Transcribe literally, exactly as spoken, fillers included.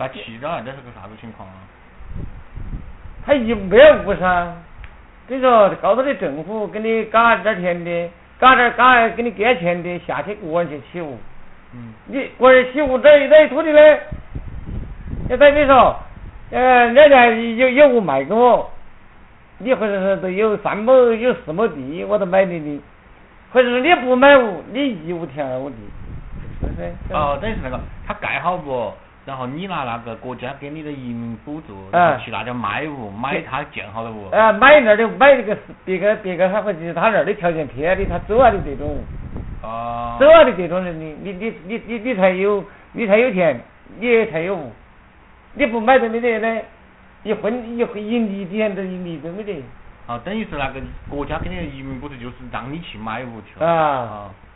把气到，这是个啥子情况啊？ 他一没有误噻，跟你说高头的政府给你嘎点钱的，嘎点嘎给你给钱的，下去个人去起屋。 嗯。 你个人起屋这这土地呢，也等于说，呃，人家有有屋卖给我，你或者是都有三亩有四亩地，我都买你的，或者是你不买屋，你一屋填二屋地，是不是？ 哦，等于是那个他盖好屋。然后你拿那个国家给你的移民补助， 啊、 去那叫买屋，买他建好的屋。 啊，买那儿的买这个别个别个他或者他那儿的条件偏的，他走啊的这种。 哦。 走啊的这种人，你你你你你你才有你才有钱，你也才有屋。你不买都没得呢，一分一一厘点都一厘都没得。 哦，等于是那个国家给你的移民补助，就是让你去买屋去了。 啊。 哦